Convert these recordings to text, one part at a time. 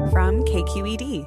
from KQED.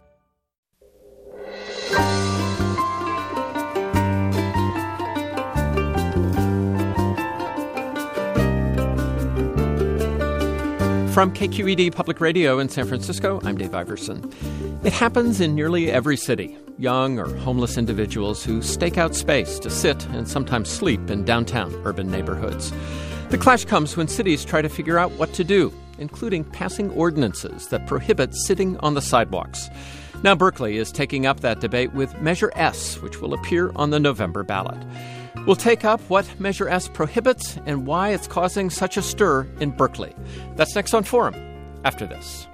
From KQED Public Radio in San Francisco, I'm Dave Iverson. It happens in nearly every city. Young or homeless individuals who stake out space to sit and sometimes sleep in downtown urban neighborhoods. The clash comes when cities try to figure out what to do, including passing ordinances that prohibit sitting on the sidewalks. Now Berkeley is taking up that debate with Measure S, which will appear on the November ballot. We'll take up what Measure S prohibits and why it's causing such a stir in Berkeley. That's next on Forum, after this.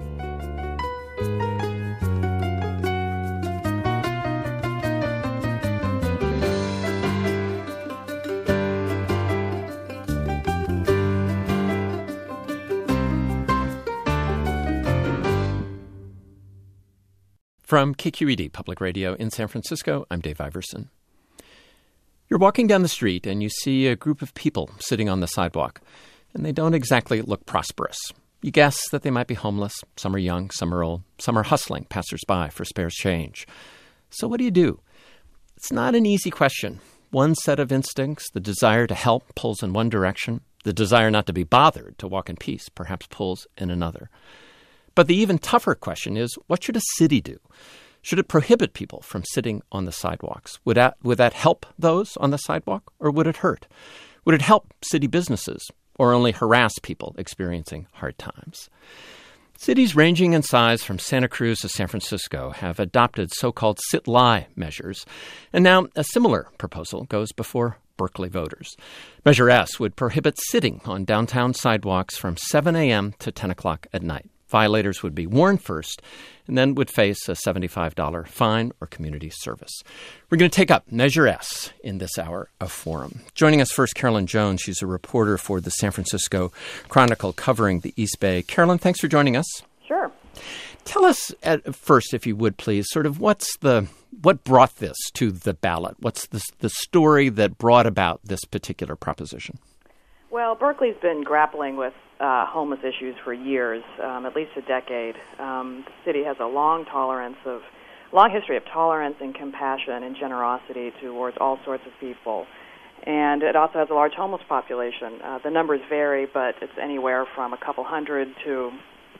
From KQED Public Radio in San Francisco, I'm Dave Iverson. You're walking down the street and you see a group of people sitting on the sidewalk, and they don't exactly look prosperous. You guess that they might be homeless. Some are young, some are old, some are hustling passersby for spare change. So what do? It's not an easy question. One set of instincts, the desire to help, pulls in one direction. The desire not to be bothered, to walk in peace, perhaps pulls in another. But the even tougher question is, what should a city do? Should it prohibit people from sitting on the sidewalks? Would that help those on the sidewalk, or would it hurt? Would it help city businesses, or only harass people experiencing hard times? Cities ranging in size from Santa Cruz to San Francisco have adopted so-called sit-lie measures, and now a similar proposal goes before Berkeley voters. Measure S would prohibit sitting on downtown sidewalks from 7 a.m. to 10 o'clock at night. Violators would be warned first and then would face a $75 fine or community service. We're going to take up Measure S in this hour of Forum. Joining us first, Carolyn Jones. She's a reporter for the San Francisco Chronicle covering the East Bay. Carolyn, thanks for joining us. Sure. Tell us at first, if you would please, sort of what brought this to the ballot? What's the story that brought about this particular proposition? Well, Berkeley's been grappling with homeless issues for years, at least a decade. The city has a long history of tolerance and compassion and generosity towards all sorts of people. And it also has a large homeless population. The numbers vary, but it's anywhere from a couple hundred to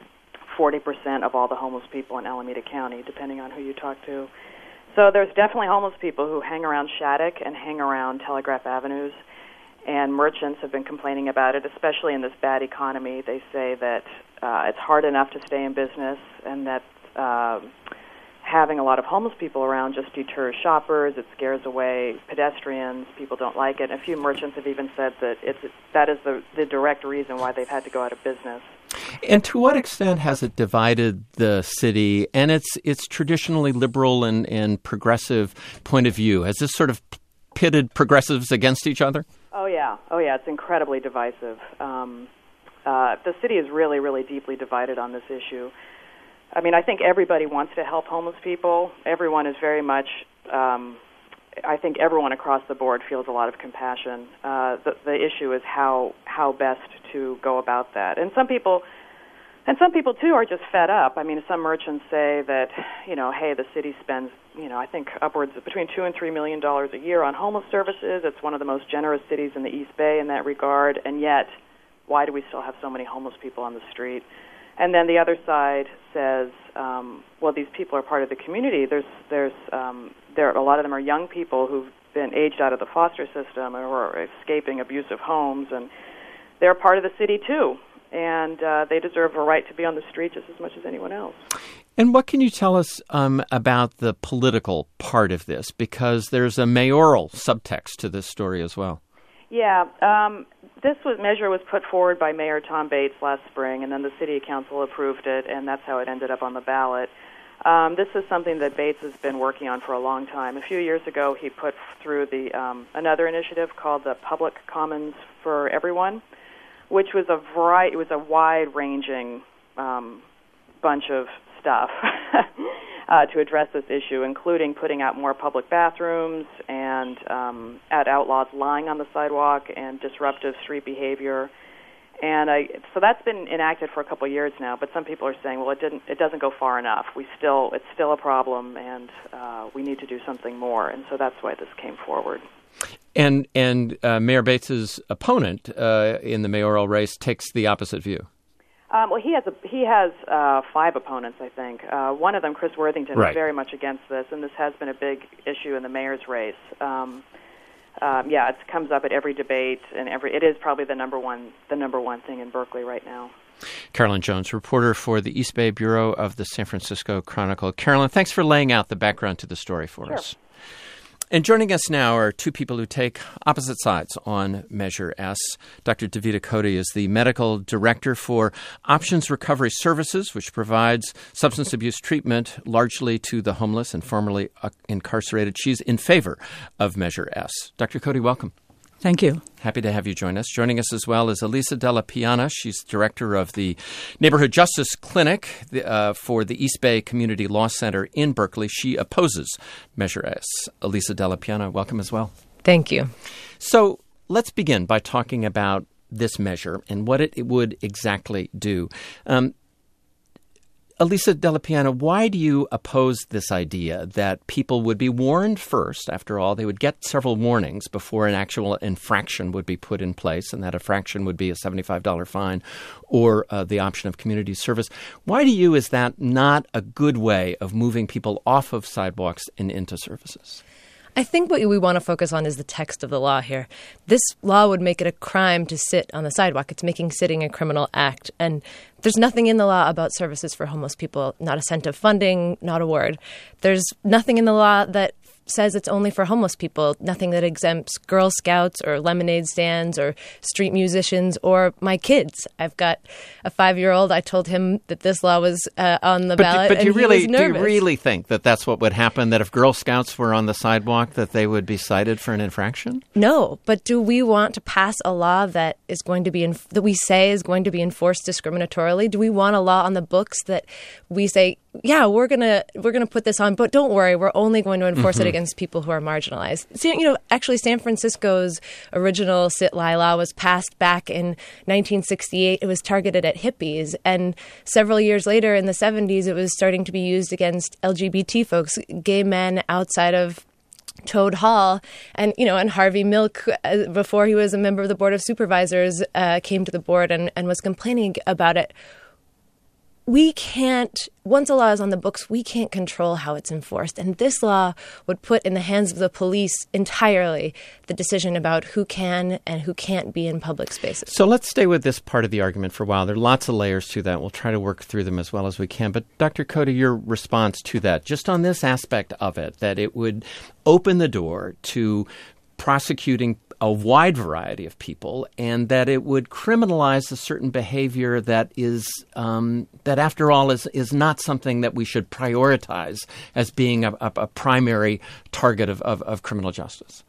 40% of all the homeless people in Alameda County, depending on who you talk to. So there's definitely homeless people who hang around Shattuck and hang around Telegraph Avenues. And merchants have been complaining about it, especially in this bad economy. They say that it's hard enough to stay in business, and that having a lot of homeless people around just deters shoppers. It scares away pedestrians. People don't like it. A few merchants have even said that that is the direct reason why they've had to go out of business. And to what extent has it divided the city and its traditionally liberal and progressive point of view? Has this sort of pitted progressives against each other? Oh yeah, it's incredibly divisive. The city is really, really deeply divided on this issue. I mean, I think everybody wants to help homeless people. Everyone is very much, I think everyone across the board feels a lot of compassion. The issue is how best to go about that. And some people too are just fed up. I mean, some merchants say that, hey, the city spends, I think upwards of between $2 and $3 million a year on homeless services. It's one of the most generous cities in the East Bay in that regard, and yet, why do we still have so many homeless people on the street? And then the other side says, well, these people are part of the community. There's a lot of them are young people who've been aged out of the foster system or are escaping abusive homes, and they're part of the city too. And they deserve a right to be on the street just as much as anyone else. And what can you tell us about the political part of this? Because there's a mayoral subtext to this story as well. Yeah, this measure was put forward by Mayor Tom Bates last spring, and then the City Council approved it, and that's how it ended up on the ballot. This is something that Bates has been working on for a long time. A few years ago, he put through another initiative called the Public Commons for Everyone, which was a wide-ranging bunch of stuff to address this issue, including putting out more public bathrooms and outlaws lying on the sidewalk and disruptive street behavior. So that's been enacted for a couple of years now, but some people are saying, well, it doesn't go far enough. It's still a problem, and we need to do something more. And so that's why this came forward. And Mayor Bates's opponent in the mayoral race takes the opposite view. Well, he has 5 opponents, I think. One of them, Chris Worthington, is very much against this, and this has been a big issue in the mayor's race. It comes up at every debate, and it is probably the number one thing in Berkeley right now. Carolyn Jones, reporter for the East Bay Bureau of the San Francisco Chronicle. Carolyn, thanks for laying out the background to the story for us. And joining us now are 2 people who take opposite sides on Measure S. Dr. Davida Cody is the medical director for Options Recovery Services, which provides substance abuse treatment largely to the homeless and formerly incarcerated. She's in favor of Measure S. Dr. Cody, welcome. Thank you. Happy to have you join us. Joining us as well is Elisa Della Piana. She's director of the Neighborhood Justice Clinic for the East Bay Community Law Center in Berkeley. She opposes Measure S. Elisa Della Piana, welcome as well. Thank you. So let's begin by talking about this measure and what it would exactly do. Elisa Della Piana, why do you oppose this idea that people would be warned first? After all, they would get several warnings before an actual infraction would be put in place, and that infraction would be a $75 fine or the option of community service. Why to you is that not a good way of moving people off of sidewalks and into services? I think what we want to focus on is the text of the law here. This law would make it a crime to sit on the sidewalk. It's making sitting a criminal act. And there's nothing in the law about services for homeless people, not a cent of funding, not a word. There's nothing in the law that says it's only for homeless people, nothing that exempts Girl Scouts or lemonade stands or street musicians or my kids. I've got a 5-year-old. I told him that this law was on the ballot, and he was nervous. Do you really think that that's what would happen, that if Girl Scouts were on the sidewalk, that they would be cited for an infraction? No, but do we want to pass a law that is going to be that we say is going to be enforced discriminatorily? Do we want a law on the books that we say, yeah, we're gonna put this on, but don't worry, we're only going to enforce it against people who are marginalized. So, actually, San Francisco's original sit-lie law was passed back in 1968. It was targeted at hippies, and several years later, in the 70s, it was starting to be used against LGBT folks, gay men outside of Toad Hall. And, and Harvey Milk, before he was a member of the Board of Supervisors, came to the board and was complaining about it. We can't, once a law is on the books, we can't control how it's enforced. And this law would put in the hands of the police entirely the decision about who can and who can't be in public spaces. So let's stay with this part of the argument for a while. There are lots of layers to that. We'll try to work through them as well as we can. But Dr. Cody, your response to that, just on this aspect of it, that it would open the door to prosecuting a wide variety of people, and that it would criminalize a certain behavior that is that, after all, is not something that we should prioritize as being a primary target of criminal justice.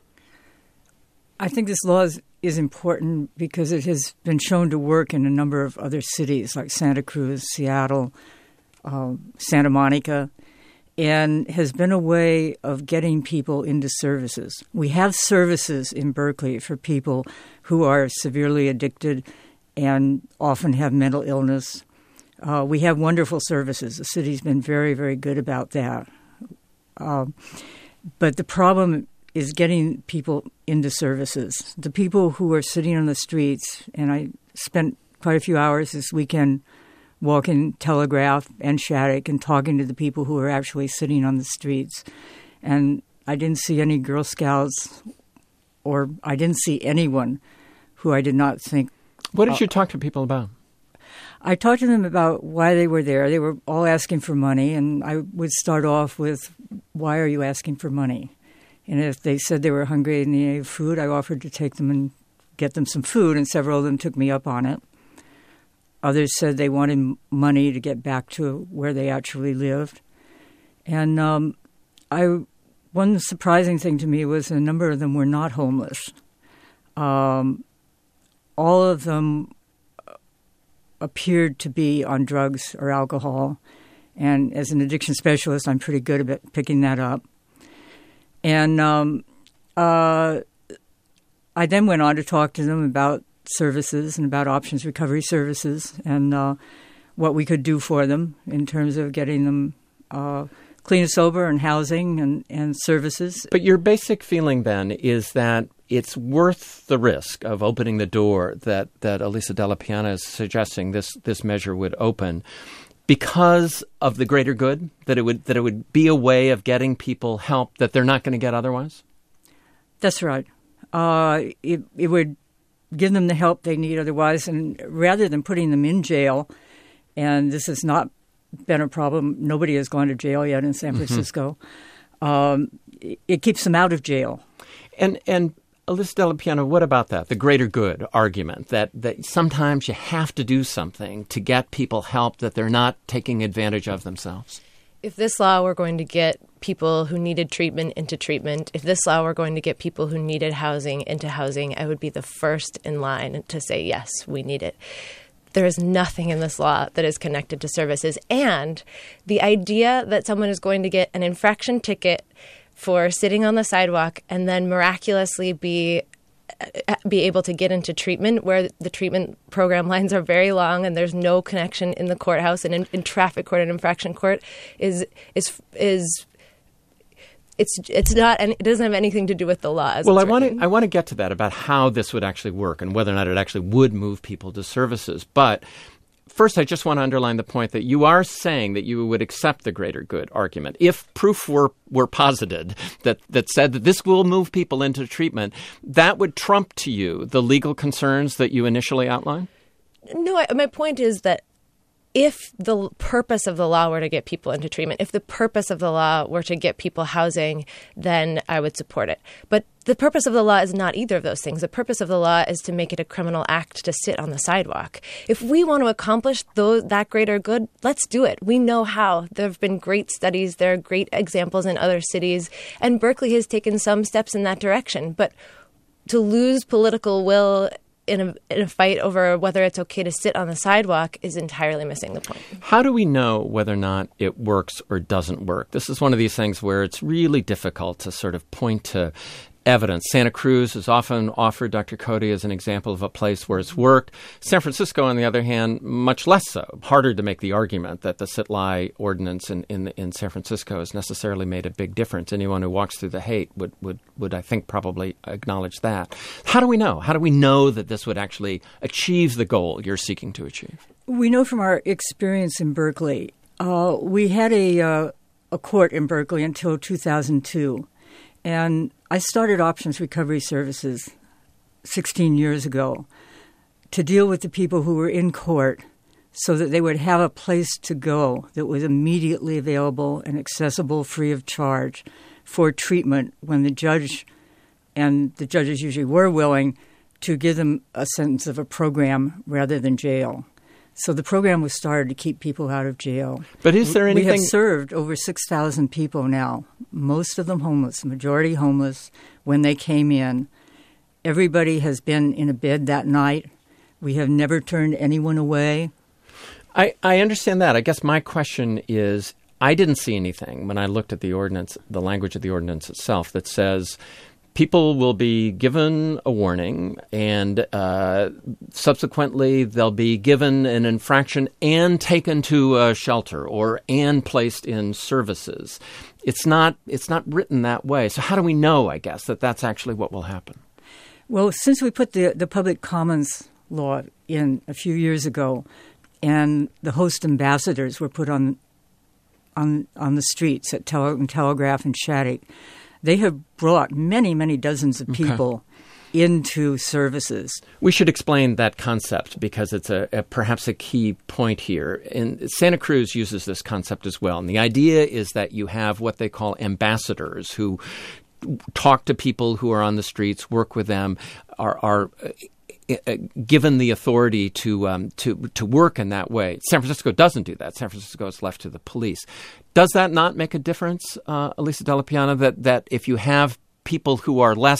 I think this law is important because it has been shown to work in a number of other cities like Santa Cruz, Seattle, Santa Monica, and has been a way of getting people into services. We have services in Berkeley for people who are severely addicted and often have mental illness. We have wonderful services. The city's been very, very good about that. But the problem is getting people into services. The people who are sitting on the streets, and I spent quite a few hours this weekend walking Telegraph and Shattuck and talking to the people who are actually sitting on the streets. And I didn't see any Girl Scouts, or I didn't see anyone who I did not think. What did you talk to people about? I talked to them about why they were there. They were all asking for money, and I would start off with, why are you asking for money? And if they said they were hungry and they needed food, I offered to take them and get them some food, and several of them took me up on it. Others said they wanted money to get back to where they actually lived. And one surprising thing to me was a number of them were not homeless. All of them appeared to be on drugs or alcohol. And as an addiction specialist, I'm pretty good at picking that up. And I then went on to talk to them about services and about options recovery services and what we could do for them in terms of getting them clean and sober and housing and services. But your basic feeling then is that it's worth the risk of opening the door that Elisa Della Piana is suggesting this measure would open because of the greater good, that it would be a way of getting people help that they're not going to get otherwise? That's right. It would give them the help they need otherwise, and rather than putting them in jail, and this has not been a problem, nobody has gone to jail yet in San Francisco, it keeps them out of jail. And Elisa Della Piana, what about that? The greater good argument that sometimes you have to do something to get people help that they're not taking advantage of themselves. If this law were going to get people who needed treatment into treatment, if this law were going to get people who needed housing into housing, I would be the first in line to say, yes, we need it. There is nothing in this law that is connected to services. And the idea that someone is going to get an infraction ticket for sitting on the sidewalk and then miraculously be able to get into treatment where the treatment program lines are very long and there's no connection in the courthouse and in traffic court and infraction court it's not, and it doesn't have anything to do with the law. Well, I want to get to that about how this would actually work and whether or not it actually would move people to services. But first, I just want to underline the point that you are saying that you would accept the greater good argument. If proof were posited that said that this will move people into treatment, that would trump to you the legal concerns that you initially outlined? No, my point is that if the purpose of the law were to get people into treatment, if the purpose of the law were to get people housing, then I would support it. But the purpose of the law is not either of those things. The purpose of the law is to make it a criminal act to sit on the sidewalk. If we want to accomplish that greater good, let's do it. We know how. There have been great studies. There are great examples in other cities. And Berkeley has taken some steps in that direction. But to lose political will in a fight over whether it's okay to sit on the sidewalk is entirely missing the point. How do we know whether or not it works or doesn't work? This is one of these things where it's really difficult to sort of point to evidence. Santa Cruz is often offered, Dr. Cody, as an example of a place where it's worked. San Francisco, on the other hand, much less so. Harder to make the argument that the sit-lie ordinance in San Francisco has necessarily made a big difference. Anyone who walks through the Haight would I think, probably acknowledge that. How do we know? How do we know that this would actually achieve the goal you're seeking to achieve? We know from our experience in Berkeley. We had a court in Berkeley until 2002. And I started Options Recovery Services 16 years ago to deal with the people who were in court so that they would have a place to go that was immediately available and accessible free of charge for treatment when the judge, and the judges usually were willing, to give them a sentence of a program rather than jail. So the program was started to keep people out of jail. But is there anything... We have served over 6,000 people now, most of them homeless, majority homeless, when they came in. Everybody has been in a bed that night. We have never turned anyone away. I understand that. I guess my question is, I didn't see anything when I looked at the ordinance, the language of the ordinance itself, that says people will be given a warning and subsequently they'll be given an infraction and taken to a shelter and placed in services. It's not written that way. So how do we know, I guess, that that's actually what will happen? Well, since we put the public commons law in a few years ago and the host ambassadors were put on the streets at Telegraph and Shattuck, they have brought many, many dozens of people into services. We should explain that concept because it's perhaps a key point here. And Santa Cruz uses this concept as well. And the idea is that you have what they call ambassadors who talk to people who are on the streets, work with them, are given the authority to work in that way. San Francisco doesn't do that. San Francisco is left to the police. Does that not make a difference, Elisa Della Piana, that if you have people who are less,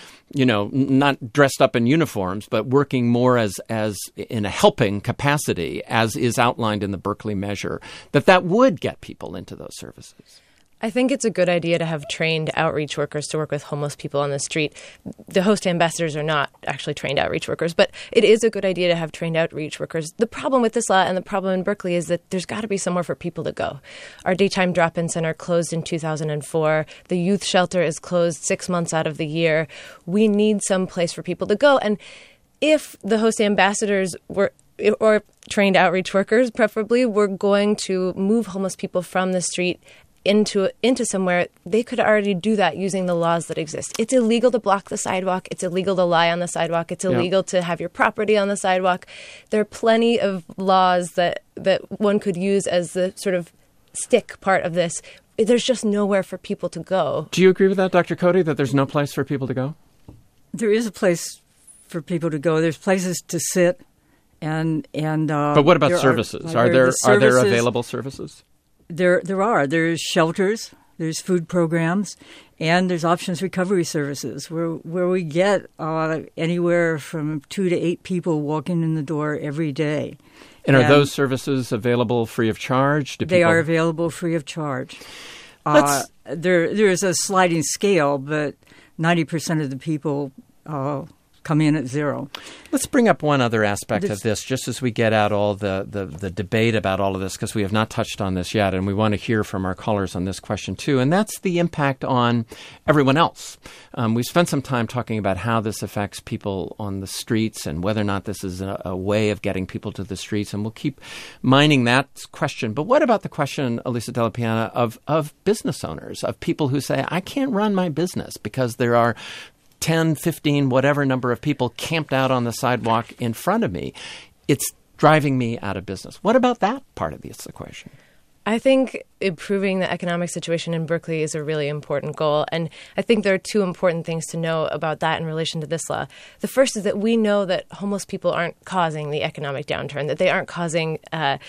not dressed up in uniforms, but working more as in a helping capacity, as is outlined in the Berkeley measure, that would get people into those services? I think it's a good idea to have trained outreach workers to work with homeless people on the street. The host ambassadors are not actually trained outreach workers, but it is a good idea to have trained outreach workers. The problem with this law and the problem in Berkeley is that there's got to be somewhere for people to go. Our daytime drop-in center closed in 2004. The youth shelter is closed 6 months out of the year. We need some place for people to go. And if the host ambassadors or trained outreach workers, preferably, were going to move homeless people from the street into somewhere, they could already do that using the laws that exist. It's illegal to block the sidewalk. It's illegal to lie on the sidewalk. It's illegal to have your property on the sidewalk. There are plenty of laws that one could use as the sort of stick part of this. There's just nowhere for people to go. Do you agree with that, Dr. Cody, that there's no place for people to go? There is a place for people to go. There's places to sit, and but what about services? Are there available services? There are. There's shelters, there's food programs, and there's options recovery services where we get anywhere from 2 to 8 people walking in the door every day. And are those services available free of charge? They are available free of charge. There is a sliding scale, but 90% of the people come in at zero. Let's bring up one other aspect of this, just as we get out all the debate about all of this, because we have not touched on this yet, and we want to hear from our callers on this question too, and that's the impact on everyone else. We've spent some time talking about how this affects people on the streets and whether or not this is a way of getting people to the streets, and we'll keep mining that question. But what about the question, Elisa Della Piana, of business owners, of people who say, I can't run my business because there are 10, 15, whatever number of people camped out on the sidewalk in front of me. It's driving me out of business. What about that part of this equation? I think improving the economic situation in Berkeley is a really important goal. And I think there are 2 important things to know about that in relation to this law. The first is that we know that homeless people aren't causing the economic downturn, that they aren't causing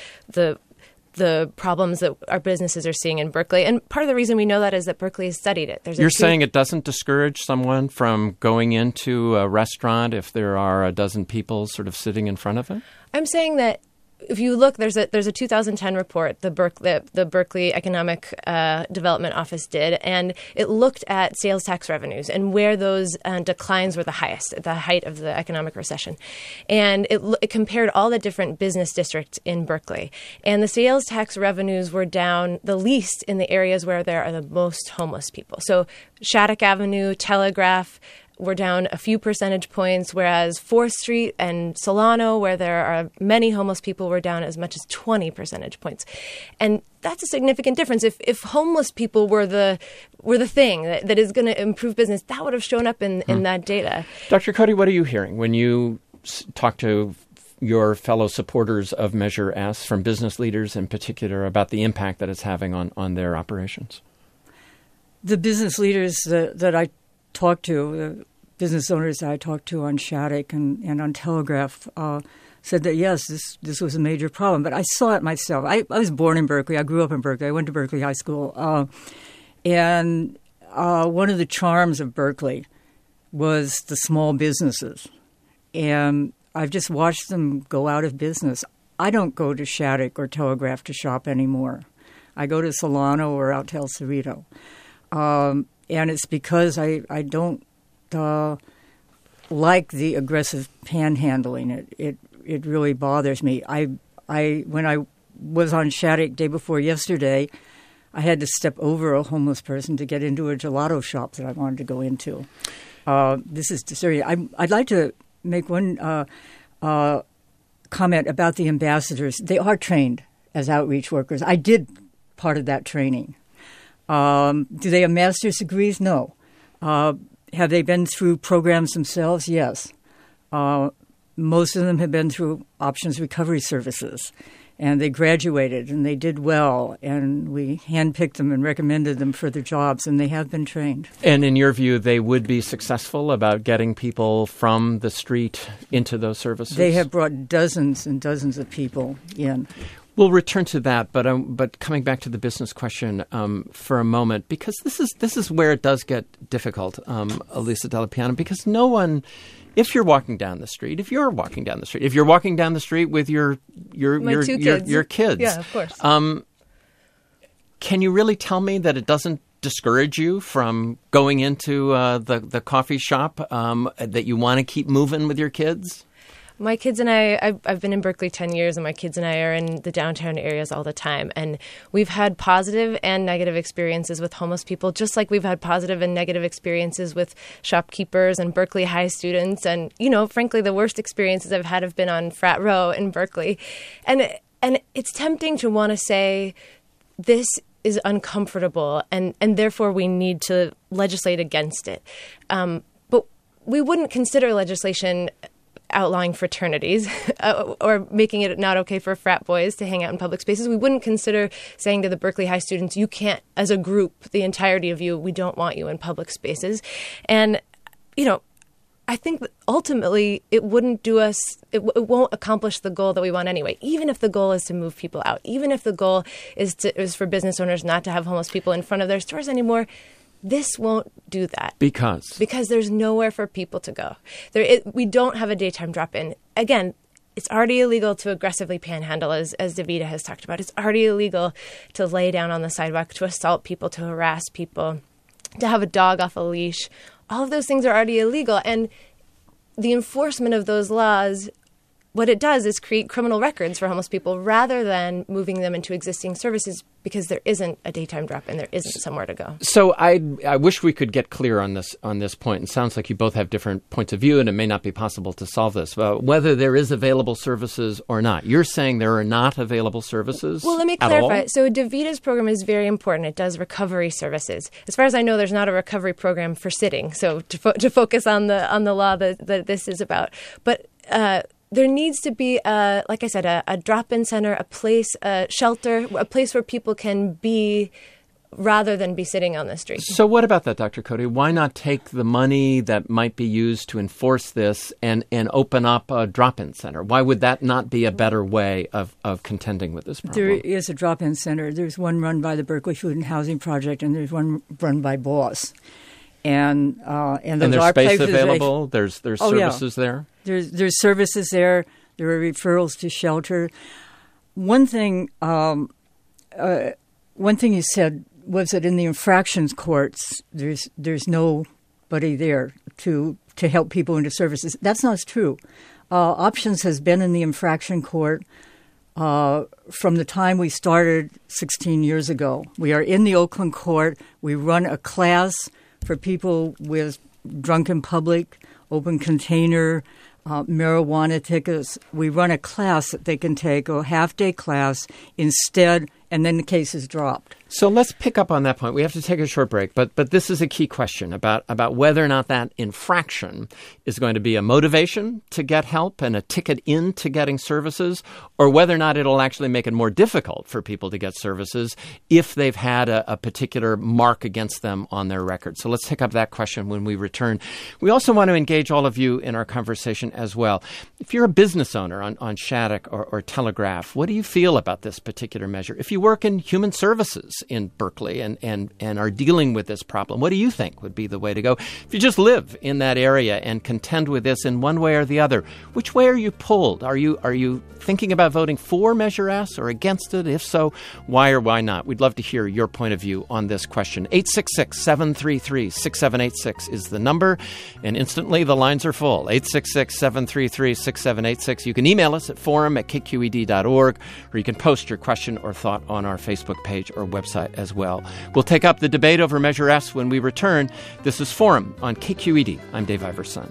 the problems that our businesses are seeing in Berkeley. And part of the reason we know that is that Berkeley has studied it. You're saying it doesn't discourage someone from going into a restaurant if there are a dozen people sort of sitting in front of it? I'm saying that if you look, there's a 2010 report the Berkeley Economic Development Office did, and it looked at sales tax revenues and where those declines were the highest at the height of the economic recession. And it compared all the different business districts in Berkeley. And the sales tax revenues were down the least in the areas where there are the most homeless people. So Shattuck Avenue, Telegraph, were down a few percentage points, whereas 4th Street and Solano, where there are many homeless people, were down as much as 20 percentage points. And that's a significant difference. If homeless people were the thing that is going to improve business, that would have shown up in that data. Dr. Cody, what are you hearing when you talk to your fellow supporters of Measure S, from business leaders in particular, about the impact that it's having on their operations? The business leaders that I talked to, the business owners that I talked to on Shattuck and on Telegraph, said that, yes, this was a major problem. But I saw it myself. I was born in Berkeley. I grew up in Berkeley. I went to Berkeley High School. And one of the charms of Berkeley was the small businesses. And I've just watched them go out of business. I don't go to Shattuck or Telegraph to shop anymore. I go to Solano or out to El Cerrito. And it's because I don't like the aggressive panhandling. It really bothers me. When I was on Shattuck day before yesterday, I had to step over a homeless person to get into a gelato shop that I wanted to go into. This is disturbing. I'd like to make one comment about the ambassadors. They are trained as outreach workers. I did part of that training. Do they have master's degrees? No. Have they been through programs themselves? Yes. Most of them have been through Options Recovery Services, and they graduated, and they did well, and we handpicked them and recommended them for their jobs, and they have been trained. And in your view, they would be successful about getting people from the street into those services? They have brought dozens and dozens of people in. We'll return to that, but coming back to the business question for a moment, because this is where it does get difficult, Elisa Della Piana, because no one, if you're walking down the street with your kids, yeah, of course, can you really tell me that it doesn't discourage you from going into the coffee shop, that you want to keep moving with your kids? My kids and I've been in Berkeley 10 years, and my kids and I are in the downtown areas all the time. And we've had positive and negative experiences with homeless people, just like we've had positive and negative experiences with shopkeepers and Berkeley High students. And, frankly, the worst experiences I've had have been on Frat Row in Berkeley. And it's tempting to want to say this is uncomfortable and therefore we need to legislate against it. But we wouldn't consider legislation outlawing fraternities or making it not okay for frat boys to hang out in public spaces. We wouldn't consider saying to the Berkeley High students, you can't, as a group, the entirety of you, we don't want you in public spaces. And, I think that ultimately it wouldn't do us, it won't accomplish the goal that we want anyway. Even if the goal is to move people out, even if the goal is for business owners not to have homeless people in front of their stores anymore, this won't do that. Because there's nowhere for people to go. We don't have a daytime drop-in. Again, it's already illegal to aggressively panhandle, as Davida has talked about. It's already illegal to lay down on the sidewalk, to assault people, to harass people, to have a dog off a leash. All of those things are already illegal. And the enforcement of those laws, what it does is create criminal records for homeless people rather than moving them into existing services, because there isn't a daytime drop-in, there isn't somewhere to go. So I wish we could get clear on this point. It sounds like you both have different points of view, and it may not be possible to solve this. Whether there is available services or not. You're saying there are not available services. Well, let me clarify. So Davida's program is very important. It does recovery services. As far as I know, there's not a recovery program for sitting. So to focus on the law that this is about, but. There needs to be, like I said, a drop-in center, a place, a shelter, a place where people can be rather than be sitting on the street. So what about that, Dr. Cody? Why not take the money that might be used to enforce this and open up a drop-in center? Why would that not be a better way of contending with this problem? There is a drop-in center. There's one run by the Berkeley Food and Housing Project, and there's one run by BOSS. And there's space available? There's services there? There's services there. There are referrals to shelter. One thing you said was that in the infractions courts, there's nobody there to help people into services. That's not true. Options has been in the infraction court from the time we started 16 years ago. We are in the Oakland court. We run a class for people with drunk in public, open container, marijuana tickets. We run a class that they can take, a half-day class instead, and then the case is dropped. So let's pick up on that point. We have to take a short break, but this is a key question about whether or not that infraction is going to be a motivation to get help and a ticket into getting services, or whether or not it'll actually make it more difficult for people to get services if they've had a particular mark against them on their record. So let's take up that question when we return. We also want to engage all of you in our conversation as well. If you're a business owner on Shattuck or Telegraph, what do you feel about this particular measure? If you work in human services in Berkeley and are dealing with this problem, what do you think would be the way to go? If you just live in that area and contend with this in one way or the other, which way are you pulled? Are you thinking about voting for Measure S or against it? If so, why or why not? We'd love to hear your point of view on this question. 866-733-6786 is the number, and instantly the lines are full. 866-733-6786. You can email us at forum@kqed.org, or you can post your question or thought on our Facebook page or website as well. We'll take up the debate over Measure S when we return. This is Forum on KQED. I'm Dave Iverson.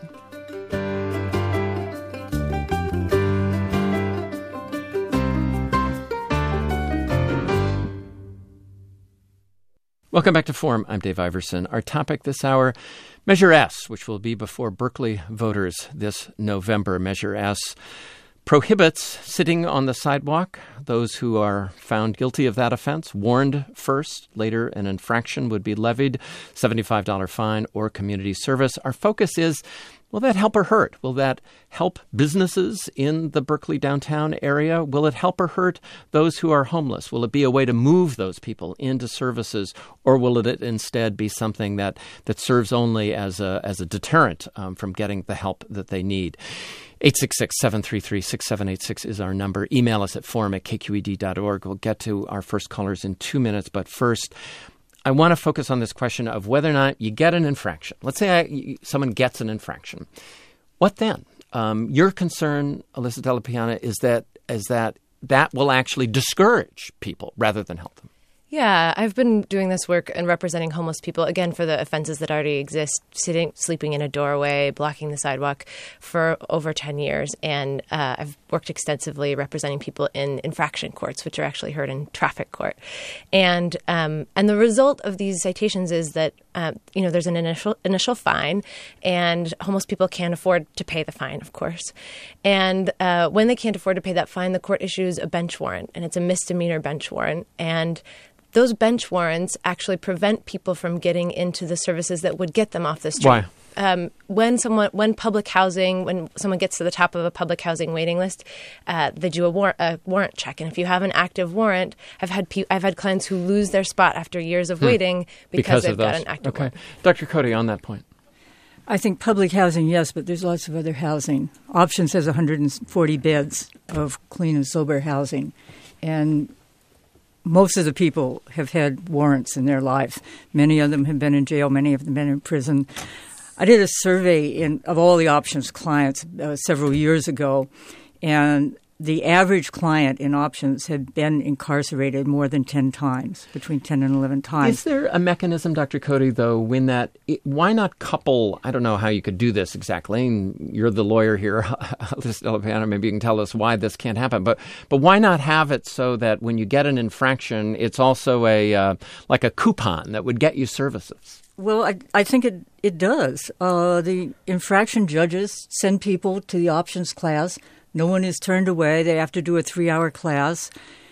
Welcome back to Forum. I'm Dave Iverson. Our topic this hour, Measure S, which will be before Berkeley voters this November. Measure S prohibits sitting on the sidewalk. Those who are found guilty of that offense, warned first. Later, an infraction would be levied, $75 fine or community service. Our focus is, Will that help or hurt? Will that help businesses in the Berkeley downtown area? Will it help or hurt those who are homeless? Will it be a way to move those people into services, or will it instead be something that serves only as a deterrent from getting the help that they need? 866-733-6786 is our number. Email us at forum@kqed.org. We'll get to our first callers in 2 minutes, but first, I want to focus on this question of whether or not you get an infraction. Let's say someone gets an infraction. What then? Your concern, Alyssa Della Piana, is that will actually discourage people rather than help them. Yeah, I've been doing this work and representing homeless people, again, for the offenses that already exist, sleeping in a doorway, blocking the sidewalk, for over 10 years. And I've worked extensively representing people in infraction courts, which are actually heard in traffic court. And the result of these citations is that, there's an initial fine, and homeless people can't afford to pay the fine, of course. And when they can't afford to pay that fine, the court issues a bench warrant, and it's a misdemeanor bench warrant. And those bench warrants actually prevent people from getting into the services that would get them off the street. Why? When someone gets to the top of a public housing waiting list, they do a warrant check. And if you have an active warrant, I've had clients who lose their spot after years of waiting because they've got an active warrant. Dr. Cody, on that point. I think public housing, yes, but there's lots of other housing. Options has 140 beds of clean and sober housing. And most of the people have had warrants in their life. Many of them have been in jail. Many of them have been in prison. I did a survey of all the Options clients several years ago, and the average client in Options had been incarcerated more than 10 times, between 10 and 11 times. Is there a mechanism, Dr. Cody, though, why not couple, I don't know how you could do this exactly, and you're the lawyer here, maybe you can tell us why this can't happen, but why not have it so that when you get an infraction, it's also like a coupon that would get you services? Well, I think it does. The infraction judges send people to the Options class. No one is turned away. They have to do a 3-hour class.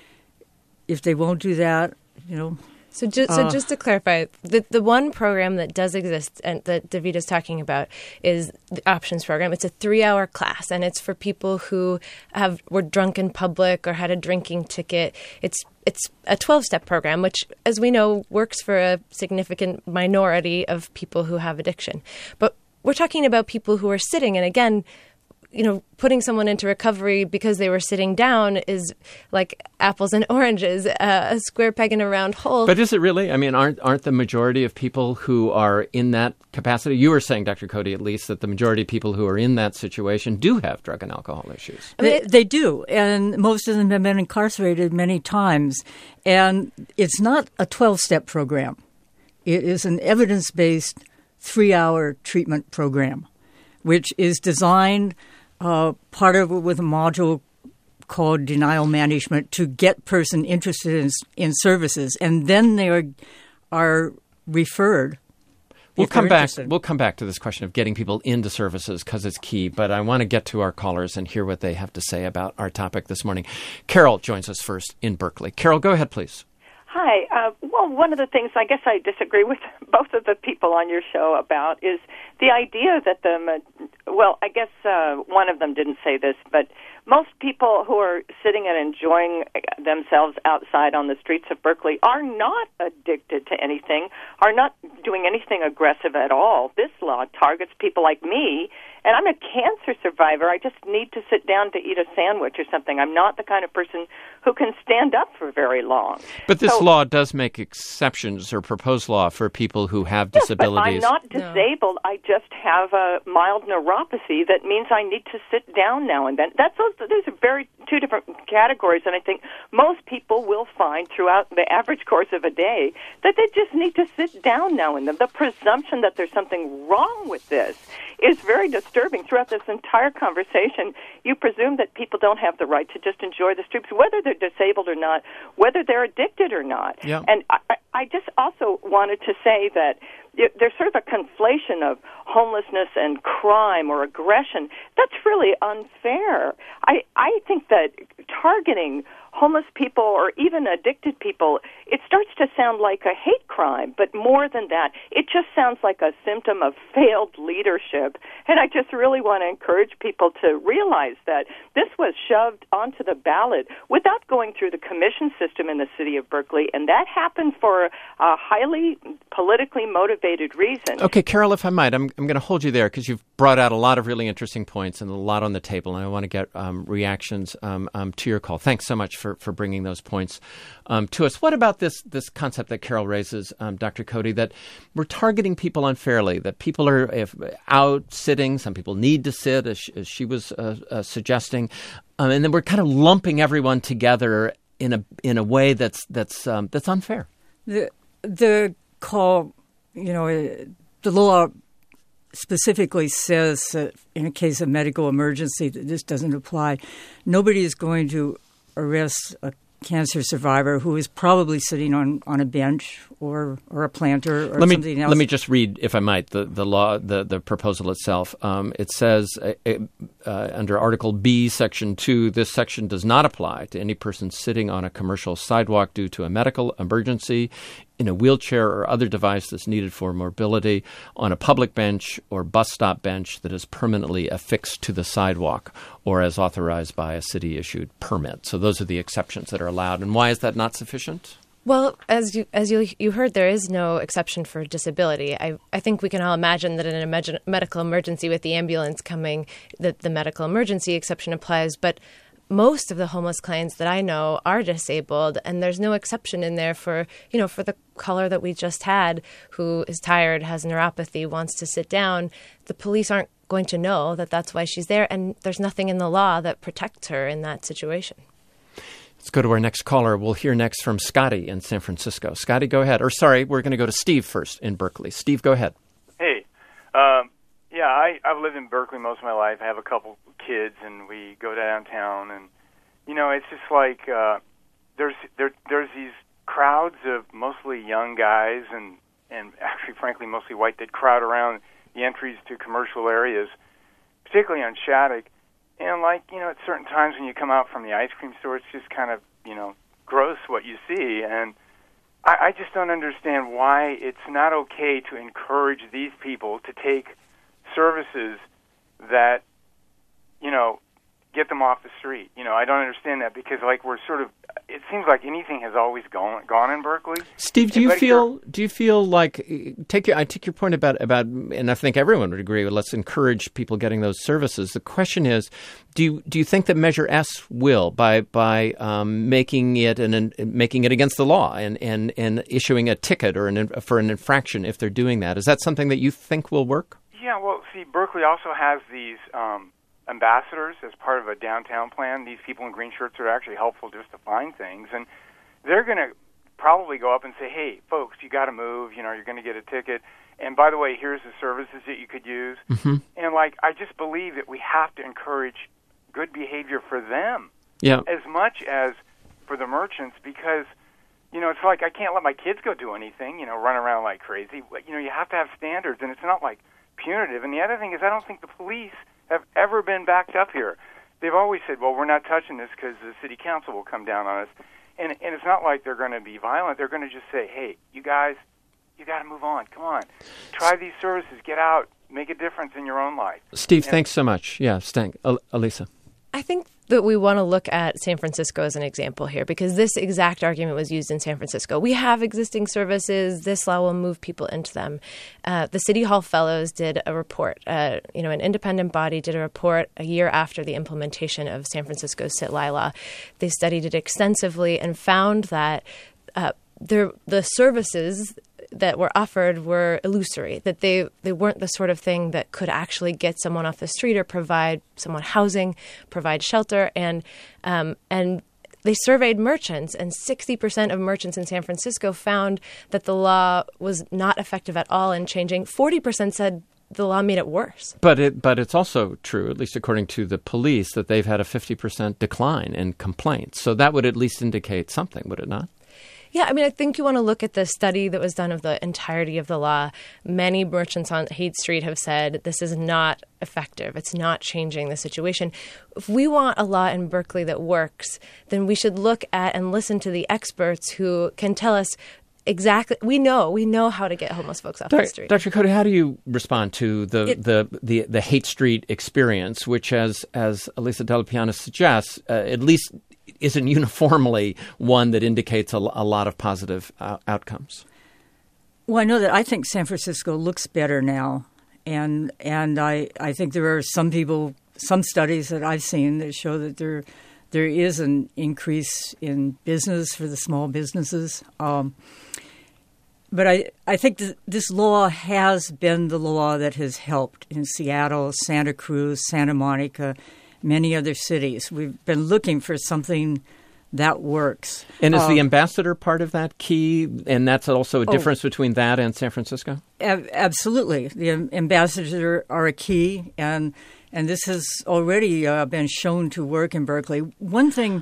If they won't do that, So just to clarify, the one program that does exist and that Davita's talking about is the Options program. It's a 3-hour class, and it's for people who were drunk in public or had a drinking ticket. It's a 12-step program, which, as we know, works for a significant minority of people who have addiction. But we're talking about people who are sitting, and again, putting someone into recovery because they were sitting down is like apples and oranges, a square peg in a round hole. But is it really? I mean, aren't the majority of people who are in that capacity? You were saying, Dr. Cody, at least, that the majority of people who are in that situation do have drug and alcohol issues. They do, and most of them have been incarcerated many times. And it's not a 12-step program. It is an evidence-based 3-hour treatment program, which is designed part of it with a module called denial management to get person interested in services, and then they are referred. We'll come back to this question of getting people into services because it's key, but I want to get to our callers and hear what they have to say about our topic this morning. Carol joins us first in Berkeley. Carol, go ahead, please. Hi. Well, one of the things I guess I disagree with both of the people on your show about is the idea that I guess one of them didn't say this, but most people who are sitting and enjoying themselves outside on the streets of Berkeley are not addicted to anything, are not doing anything aggressive at all. This law targets people like me, and I'm a cancer survivor. I just need to sit down to eat a sandwich or something. I'm not the kind of person who can stand up for very long. But this law does make exceptions, or proposed law, for people who have disabilities. But I'm not disabled. No. I just have a mild neuropathy that means I need to sit down now and then. Those are two different categories, and I think most people will find throughout the average course of a day that they just need to sit down now and then. The presumption that there's something wrong with this is very disturbing. Throughout this entire conversation, you presume that people don't have the right to just enjoy the streets, whether they're disabled or not, whether they're addicted or not. Yeah. And I just also wanted to say that there's sort of a conflation of homelessness and crime or aggression. That's really unfair. I think that targeting homeless people or even addicted people, it starts to sound like a hate crime. But more than that, it just sounds like a symptom of failed leadership. And I just really want to encourage people to realize that this was shoved onto the ballot without going through the commission system in the city of Berkeley, and that happened for a highly politically motivated reason. Okay, Carol, if I might, I'm going to hold you there because you've brought out a lot of really interesting points and a lot on the table, and I want to get reactions to your call. Thanks so much for bringing those points to us. What about this concept that Carol raises, Dr. Cody, that we're targeting people unfairly, that people are out sitting, some people need to sit, as she was suggesting, and then we're kind of lumping everyone together in a way that's unfair. The call, the law specifically says that in a case of medical emergency that this doesn't apply. Nobody is going to arrest a cancer survivor who is probably sitting on a bench or a planter or something else. Let me just read, if I might, the law, the proposal itself. It says under Article B, Section 2, this section does not apply to any person sitting on a commercial sidewalk due to a medical emergency, in a wheelchair or other device that's needed for mobility, on a public bench or bus stop bench that is permanently affixed to the sidewalk or as authorized by a city-issued permit. So those are the exceptions that are allowed. And why is that not sufficient? Well, as you heard, there is no exception for disability. I think we can all imagine that in a medical emergency with the ambulance coming, that the medical emergency exception applies. But most of the homeless clients that I know are disabled, and there's no exception in there for the caller that we just had who is tired, has neuropathy, wants to sit down. The police aren't going to know that that's why she's there, and there's nothing in the law that protects her in that situation. Let's go to our next caller. We'll hear next from Scotty in San Francisco. Scotty, go ahead. Or sorry, we're going to go to Steve first in Berkeley. Steve, go ahead. Hey. I've lived in Berkeley most of my life. I have a couple kids, and we go downtown, and it's just like there's these crowds of mostly young guys and actually, frankly, mostly white that crowd around the entries to commercial areas, particularly on Shattuck. And at certain times when you come out from the ice cream store, it's just kind of gross what you see, and I just don't understand why it's not okay to encourage these people to take services that, get them off the street. I don't understand that because, it seems like anything has always gone in Berkeley. Steve, do you feel like I take your point about, and I think everyone would agree, let's encourage people getting those services. The question is, do you think that Measure S will by making it against the law and issuing a ticket or for an infraction if they're doing that? Is that something that you think will work? Yeah, well, see, Berkeley also has these ambassadors as part of a downtown plan. These people in green shirts are actually helpful just to find things, and they're going to probably go up and say, hey, folks, you got to move, you're going to get a ticket, and by the way, here's the services that you could use. Mm-hmm. And I just believe that we have to encourage good behavior for them as much as for the merchants, because it's like I can't let my kids go do anything, run around like crazy. You have to have standards, and it's not punitive. And the other thing is, I don't think the police have ever been backed up here. They've always said, well, we're not touching this because the city council will come down on us. And it's not like they're going to be violent. They're going to just say, hey, you guys, you got to move on. Come on. Try these services. Get out. Make a difference in your own life. Steve, thanks so much. Yeah, Stank. Elisa. I think that we want to look at San Francisco as an example here because this exact argument was used in San Francisco. We have existing services. This law will move people into them. The City Hall Fellows did a report. An independent body did a report a year after the implementation of San Francisco's Sit-Lie law. They studied it extensively and found that the services that were offered were illusory, that they weren't the sort of thing that could actually get someone off the street or provide someone housing, provide shelter. And they surveyed merchants, and 60% of merchants in San Francisco found that the law was not effective at all in changing. 40% said the law made it worse. But it's also true, at least according to the police, that they've had a 50% decline in complaints. So that would at least indicate something, would it not? Yeah, I mean, I think you want to look at the study that was done of the entirety of the law. Many merchants on Haight Street have said this is not effective. It's not changing the situation. If we want a law in Berkeley that works, then we should look at and listen to the experts who can tell us exactly. We know how to get homeless folks off the street. Dr. Cody, how do you respond to the Haight Street experience, which, as Elisa Della Piana suggests, at least isn't uniformly one that indicates a lot of positive outcomes? Well, I know that I think San Francisco looks better now, and I think there are some studies that I've seen that show that there is an increase in business for the small businesses. But I think this law has been the law that has helped in Seattle, Santa Cruz, Santa Monica, many other cities. We've been looking for something that works. And is the ambassador part of that key? And that's also a difference between that and San Francisco? Absolutely. The ambassadors are a key, and this has already been shown to work in Berkeley. One thing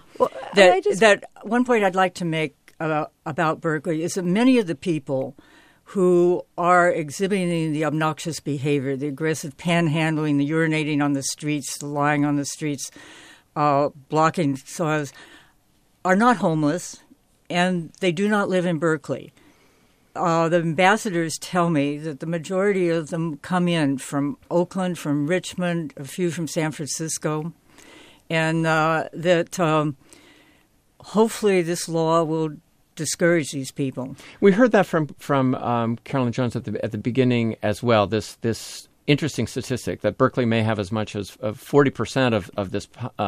one point I'd like to make about Berkeley is that many of the people who are exhibiting the obnoxious behavior, the aggressive panhandling, the urinating on the streets, the lying on the streets, blocking soils, are not homeless, and they do not live in Berkeley. The ambassadors tell me that the majority of them come in from Oakland, from Richmond, a few from San Francisco, and that hopefully this law will discourage these people. We heard that from Carolyn Jones at the beginning as well. This interesting statistic that Berkeley may have as much as 40% of this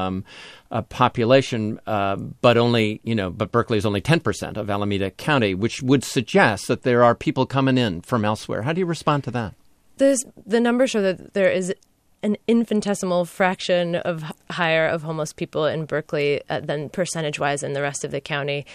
population, but Berkeley is only 10% of Alameda County, which would suggest that there are people coming in from elsewhere. How do you respond to that? The numbers show that there is an infinitesimal fraction of higher of homeless people in Berkeley than percentage-wise in the rest of the county.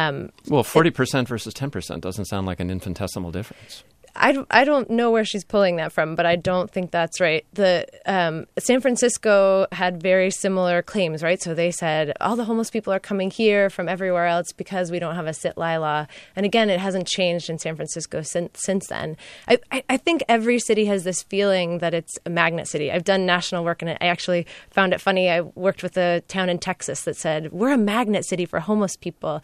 40% versus 10% doesn't sound like an infinitesimal difference. I don't know where she's pulling that from, but I don't think that's right. The San Francisco had very similar claims, right? So they said all the homeless people are coming here from everywhere else because we don't have a sit-lie law. And again, it hasn't changed in San Francisco since then. I think every city has this feeling that it's a magnet city. I've done national work, and I actually found it funny. I worked with a town in Texas that said, we're a magnet city for homeless people.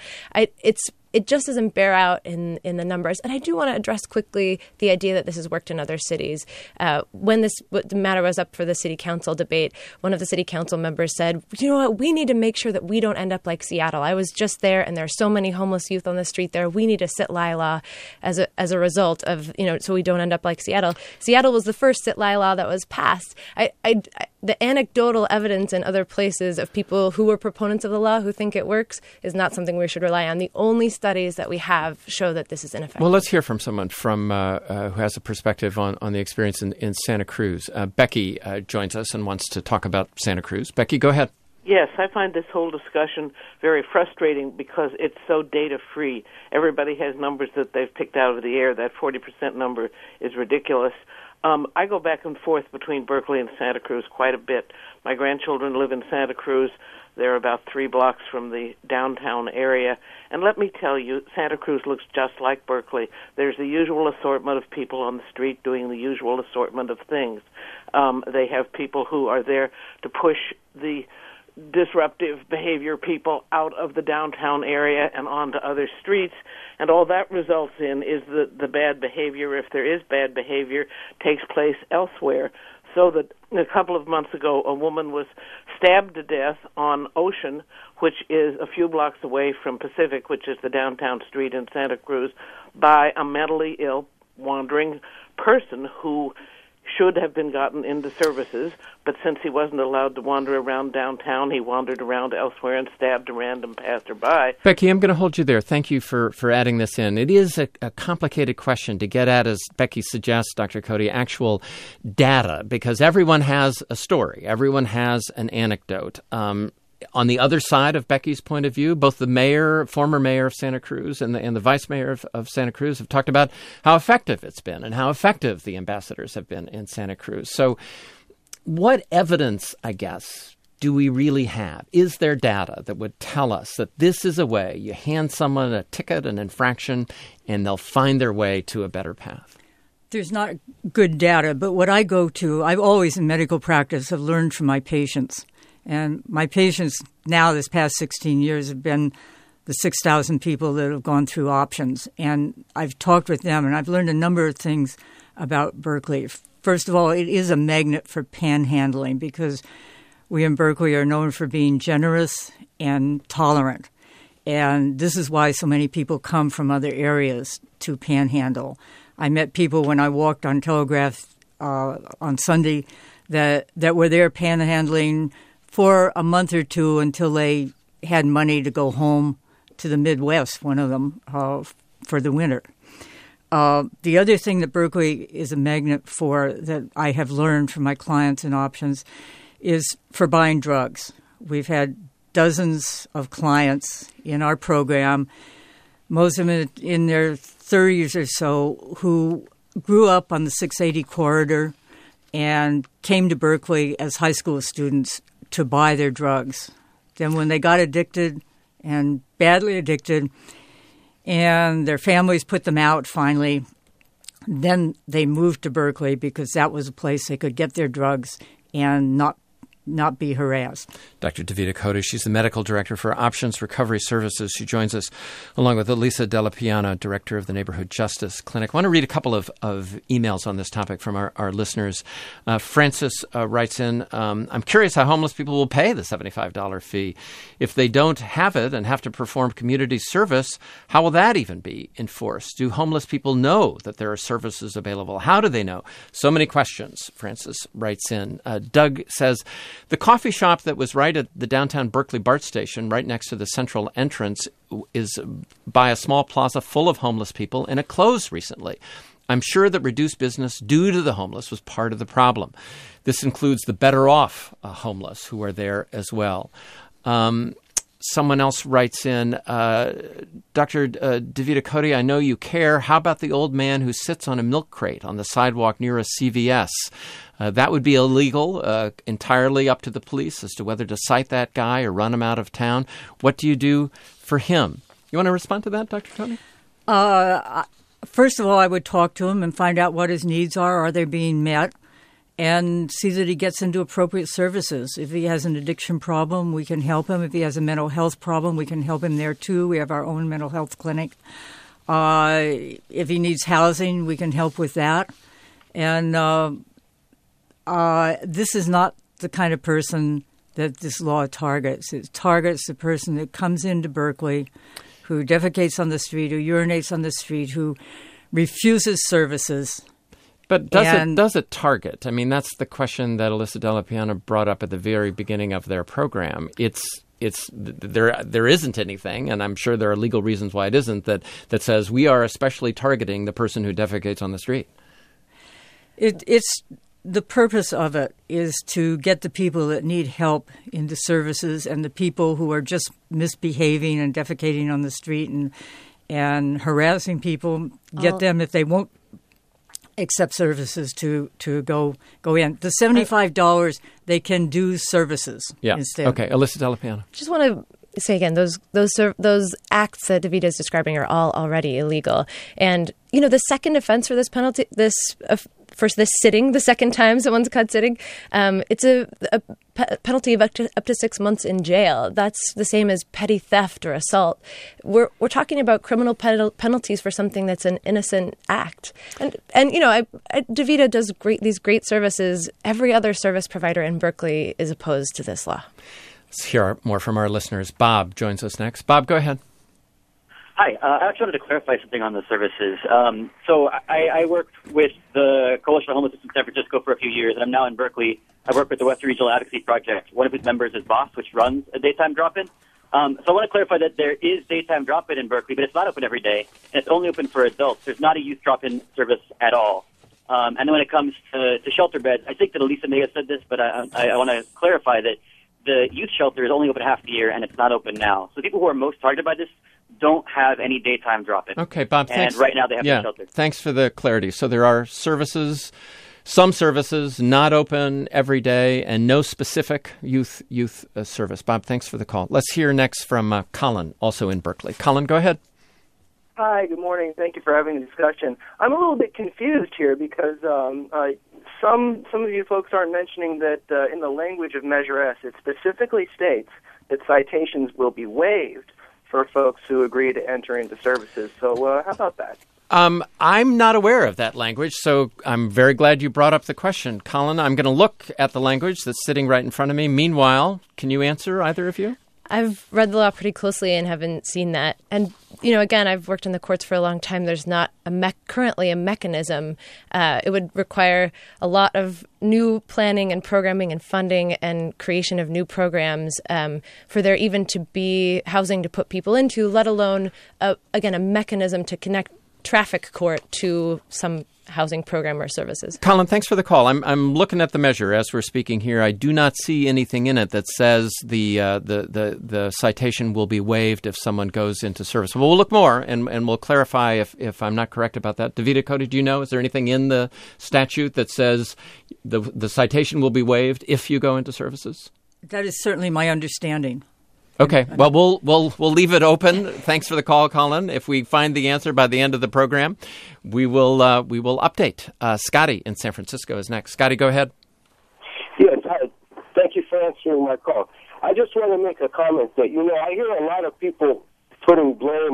It just doesn't bear out in the numbers. And I do want to address quickly the idea that this has worked in other cities. When the matter was up for the city council debate, one of the city council members said, you know what, we need to make sure that we don't end up like Seattle. I was just there, and there are so many homeless youth on the street there. We need a sit-lie law as a result of, so we don't end up like Seattle. Seattle was the first sit-lie law that was passed. The anecdotal evidence in other places of people who were proponents of the law who think it works is not something we should rely on. The only studies that we have show that this is ineffective. Well, let's hear from someone who has a perspective on the experience in Santa Cruz. Becky joins us and wants to talk about Santa Cruz. Becky, go ahead. Yes, I find this whole discussion very frustrating because it's so data-free. Everybody has numbers that they've picked out of the air. That 40% number is ridiculous. I go back and forth between Berkeley and Santa Cruz quite a bit. My grandchildren live in Santa Cruz. They're about 3 blocks from the downtown area. And let me tell you, Santa Cruz looks just like Berkeley. There's the usual assortment of people on the street doing the usual assortment of things. They have people who are there to push the disruptive behavior people out of the downtown area and onto other streets, and all that results in is the bad behavior, if there is bad behavior, takes place elsewhere. So that a couple of months ago, a woman was stabbed to death on Ocean, which is a few blocks away from Pacific, which is the downtown street in Santa Cruz, by a mentally ill, wandering person who should have been gotten into services, but since he wasn't allowed to wander around downtown, he wandered around elsewhere and stabbed a random passerby. Becky, I'm going to hold you there. Thank you for adding this in. It is a complicated question to get at, as Becky suggests, Dr. Cody, actual data, because everyone has a story. Everyone has an anecdote. On the other side of Becky's point of view, both the former mayor of Santa Cruz and the vice mayor of Santa Cruz have talked about how effective it's been and how effective the ambassadors have been in Santa Cruz. So what evidence, I guess, do we really have? Is there data that would tell us that this is a way you hand someone a ticket, an infraction, and they'll find their way to a better path? There's not good data, but what I go to, I've always in medical practice have learned from my patients. And my patients now this past 16 years have been the 6,000 people that have gone through options. And I've talked with them, and I've learned a number of things about Berkeley. First of all, it is a magnet for panhandling because we in Berkeley are known for being generous and tolerant. And this is why so many people come from other areas to panhandle. I met people when I walked on Telegraph on Sunday that were there panhandling for a month or two until they had money to go home to the Midwest, one of them, for the winter. The other thing that Berkeley is a magnet for that I have learned from my clients in options is for buying drugs. We've had dozens of clients in our program, most of them in their 30s or so, who grew up on the 680 corridor and came to Berkeley as high school students to buy their drugs. Then when they got addicted and badly addicted and their families put them out finally, then they moved to Berkeley because that was a place they could get their drugs and not be harassed. Dr. Devita Cody, she's the medical director for Options Recovery Services. She joins us along with Elisa Della Piana, director of the Neighborhood Justice Clinic. I want to read a couple of emails on this topic from our listeners. Francis writes in, I'm curious how homeless people will pay the $75 fee. If they don't have it and have to perform community service, how will that even be enforced? Do homeless people know that there are services available? How do they know? So many questions, Francis writes in. Doug says, the coffee shop that was right at the downtown Berkeley BART station, right next to the central entrance, is by a small plaza full of homeless people, and it closed recently. I'm sure that reduced business due to the homeless was part of the problem. This includes the better off homeless who are there as well. Someone else writes in, Dr. Devita Cody, I know you care. How about the old man who sits on a milk crate on the sidewalk near a CVS? That would be illegal, entirely up to the police as to whether to cite that guy or run him out of town. What do you do for him? You want to respond to that, Dr. Cody? First of all, I would talk to him and find out what his needs are. Are they being met? And see that he gets into appropriate services. If he has an addiction problem, we can help him. If he has a mental health problem, we can help him there too. We have our own mental health clinic. If he needs housing, we can help with that. And this is not the kind of person that this law targets. It targets the person that comes into Berkeley, who defecates on the street, who urinates on the street, who refuses services. But does it target? I mean, that's the question that Elisa Della Piana brought up at the very beginning of their program. There isn't anything, and I'm sure there are legal reasons why it isn't, that says we are especially targeting the person who defecates on the street. It's the purpose of it is to get the people that need help into services, and the people who are just misbehaving and defecating on the street and harassing people, get them, if they won't accept services, to go in. The $75, they can do services instead. Okay, Elisa Della Piana. Just want to say again, those acts that Devita is describing are all already illegal. And, the second offense for this penalty, for this sitting, the second time someone's caught sitting, it's a penalty of up to 6 months in jail. That's the same as petty theft or assault. We're talking about criminal penalties for something that's an innocent act. And Devita does these great services. Every other service provider in Berkeley is opposed to this law. Let's hear more from our listeners. Bob joins us next. Bob, go ahead. Hi. I actually wanted to clarify something on the services. So I worked with the Coalition of Homelessness in San Francisco for a few years, and I'm now in Berkeley. I work with the Western Regional Advocacy Project. One of its members is BOSS, which runs a daytime drop-in. So I want to clarify that there is daytime drop-in in Berkeley, but it's not open every day, and it's only open for adults. There's not a youth drop-in service at all. And then when it comes to shelter beds, I think that Elisa may have said this, but I want to clarify that the youth shelter is only open half the year, and it's not open now. So people who are most targeted by this don't have any daytime drop-in. Okay, Bob, thanks. And right now they have no shelter. Thanks for the clarity. So there are services some services not open every day, and no specific youth service. Bob, thanks for the call. Let's hear next from Colin, also in Berkeley. Colin, go ahead. Hi, good morning. Thank you for having the discussion. I'm a little bit confused here because some of you folks aren't mentioning that in the language of Measure S, it specifically states that citations will be waived for folks who agree to enter into services. So how about that? I'm not aware of that language, so I'm very glad you brought up the question. Colin, I'm going to look at the language that's sitting right in front of me. Meanwhile, can you answer, either of you? I've read the law pretty closely and haven't seen that. And, again, I've worked in the courts for a long time. There's not currently a mechanism. It would require a lot of new planning and programming and funding and creation of new programs for there even to be housing to put people into, let alone, a mechanism to connect traffic court to some housing program or services. Colin, thanks for the call. I'm looking at the measure as we're speaking here. I do not see anything in it that says the citation will be waived if someone goes into service. Well, we'll look more and we'll clarify if I'm not correct about that. Davida Cody, do you know? Is there anything in the statute that says the citation will be waived if you go into services? That is certainly my understanding. Okay. Well, we'll leave it open. Thanks for the call, Colin. If we find the answer by the end of the program, we will update. Scotty in San Francisco is next. Scotty, go ahead. Yes. Hi. Thank you for answering my call. I just want to make a comment that I hear a lot of people putting blame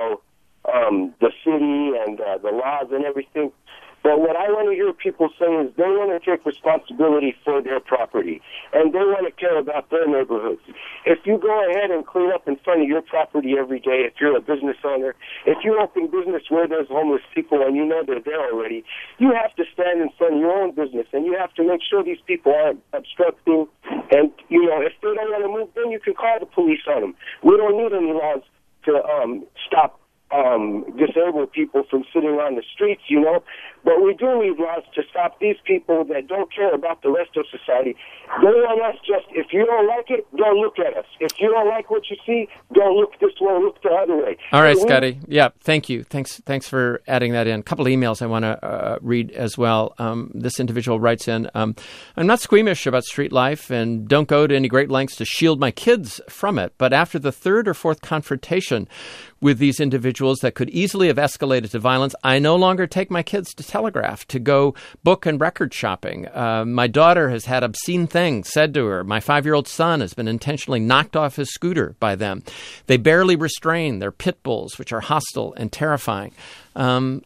on the city and the laws and everything. But what I want to hear people saying is they want to take responsibility for their property, and they want to care about their neighborhoods. If you go ahead and clean up in front of your property every day, if you're a business owner, if you open business where there's homeless people and you know they're there already, you have to stand in front of your own business, and you have to make sure these people aren't obstructing. And, if they don't want to move, then you can call the police on them. We don't need any laws to stop disabled people from sitting on the streets, but we do need laws to stop these people that don't care about the rest of society. They want us if you don't like it, don't look at us. If you don't like what you see, don't look this way, look the other way. All right, Scotty. Yeah, thank you. Thanks for adding that in. A couple of emails I want to read as well. This individual writes in, I'm not squeamish about street life and don't go to any great lengths to shield my kids from it, but after the third or fourth confrontation with these individuals that could easily have escalated to violence, I no longer take my kids to Telegraph to go book and record shopping. My daughter has had obscene things said to her. My 5-year-old son has been intentionally knocked off his scooter by them. They barely restrain their pit bulls, which are hostile and terrifying. I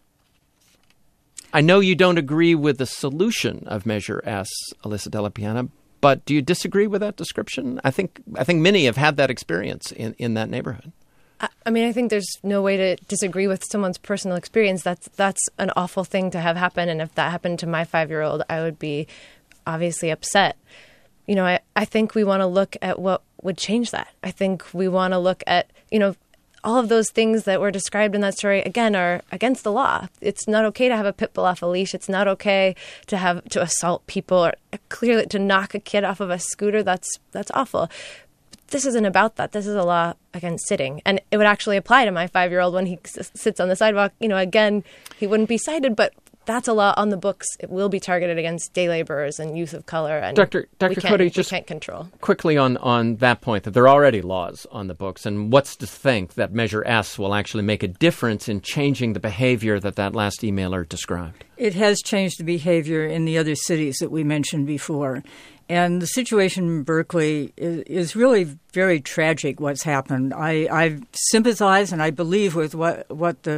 know you don't agree with the solution of Measure S, Alyssa Della Piana, but do you disagree with that description? I think many have had that experience in that neighborhood. I think there's no way to disagree with someone's personal experience. That's an awful thing to have happen. And if that happened to my 5-year-old, I would be obviously upset. I think we want to look at what would change that. I think we want to look at, all of those things that were described in that story, again, are against the law. It's not okay to have a pit bull off a leash. It's not okay to assault people or clearly to knock a kid off of a scooter. That's awful. This isn't about that. This is a law against sitting. And it would actually apply to my 5-year-old when he sits on the sidewalk. Again, he wouldn't be cited, but that's a law on the books. It will be targeted against day laborers and youth of color. And Dr. Cody, just can't control. Quickly on that point, that there are already laws on the books. And what's to think that Measure S will actually make a difference in changing the behavior that last emailer described? It has changed the behavior in the other cities that we mentioned before. And the situation in Berkeley is really very tragic, what's happened. I sympathize and I believe with what the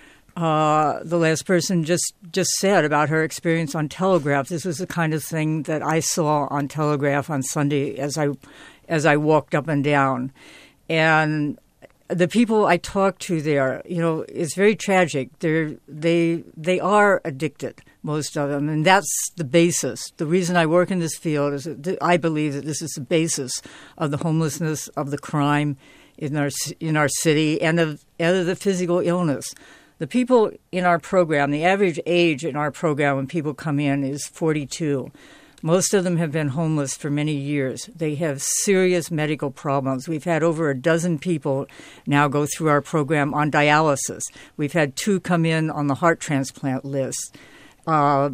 last person just said about her experience on Telegraph. This was the kind of thing that I saw on Telegraph on Sunday as I walked up and down. And the people I talked to there, it's very tragic. They are addicted, most of them, and that's the basis. The reason I work in this field is that I believe that this is the basis of the homelessness, of the crime in our city, and of the physical illness. The people in our program, the average age in our program when people come in is 42. Most of them have been homeless for many years. They have serious medical problems. We've had over a dozen people now go through our program on dialysis. We've had 2 come in on the heart transplant list.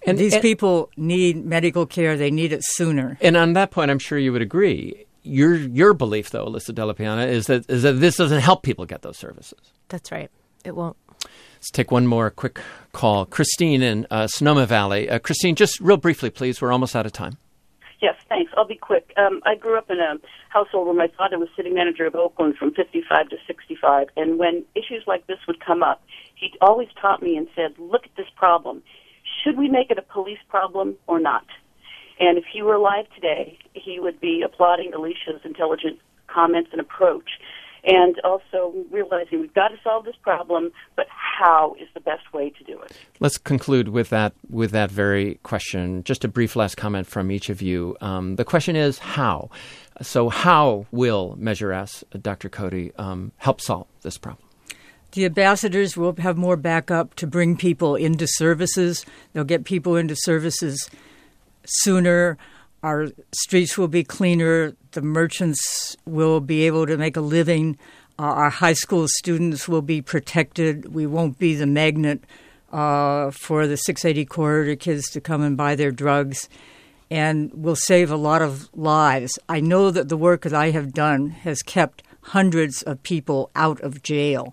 And these people need medical care. They need it sooner. And on that point, I'm sure you would agree. Your belief, though, Alyssa Della Piana, is that this doesn't help people get those services. That's right. It won't. Let's take one more quick call. Christine in Sonoma Valley. Christine, just real briefly, please. We're almost out of time. Yes, thanks. I'll be quick. I grew up in a household where my father was city manager of Oakland from 55 to 65, and when issues like this would come up, he always taught me and said, look at this problem. Should we make it a police problem or not? And if he were alive today, he would be applauding Alicia's intelligent comments and approach, and also realizing we've got to solve this problem, but how is the best way to do it? Let's conclude with that very question. Just a brief last comment from each of you. The question is how. So how will Measure S, Dr. Cody, help solve this problem? The ambassadors will have more backup to bring people into services. They'll get people into services sooner. Our streets will be cleaner. The merchants will be able to make a living. Our high school students will be protected. We won't be the magnet for the 680 corridor kids to come and buy their drugs. And we'll save a lot of lives. I know that the work that I have done has kept hundreds of people out of jail.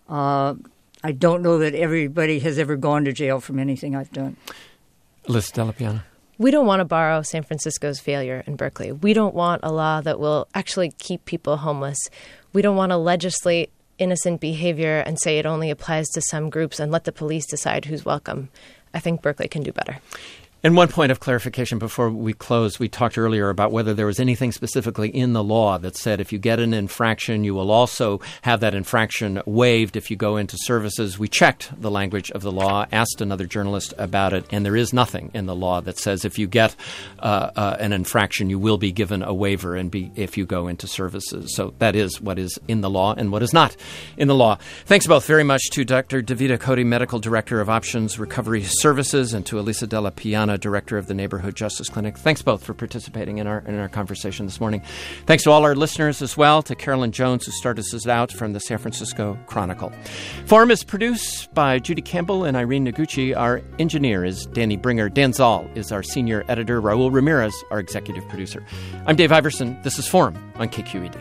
I don't know that everybody has ever gone to jail from anything I've done. Alyssa Della Piana. We don't want to borrow San Francisco's failure in Berkeley. We don't want a law that will actually keep people homeless. We don't want to legislate innocent behavior and say it only applies to some groups and let the police decide who's welcome. I think Berkeley can do better. And one point of clarification before we close, we talked earlier about whether there was anything specifically in the law that said if you get an infraction, you will also have that infraction waived if you go into services. We checked the language of the law, asked another journalist about it, and there is nothing in the law that says if you get an infraction, you will be given a waiver if you go into services. So that is what is in the law and what is not in the law. Thanks both very much to Dr. Davida Cody, Medical Director of Options Recovery Services, and to Alyssa Della Piana, Director of the Neighborhood Justice Clinic. Thanks both for participating in our conversation this morning. Thanks to all our listeners as well, to Carolyn Jones, who started us out from the San Francisco Chronicle. Forum is produced by Judy Campbell and Irene Noguchi. Our engineer is Danny Bringer. Dan Zoll is our senior editor. Raul Ramirez, our executive producer. I'm Dave Iverson. This is Forum on KQED.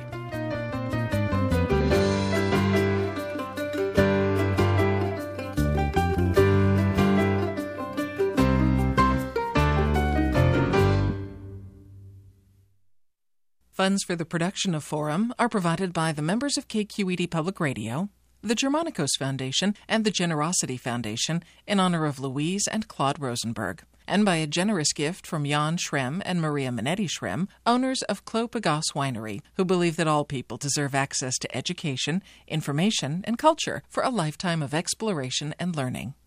Funds for the production of Forum are provided by the members of KQED Public Radio, the Germanicos Foundation, and the Generosity Foundation in honor of Louise and Claude Rosenberg, and by a generous gift from Jan Schrem and Maria Minetti Schrem, owners of Clos Pegase Winery, who believe that all people deserve access to education, information, and culture for a lifetime of exploration and learning.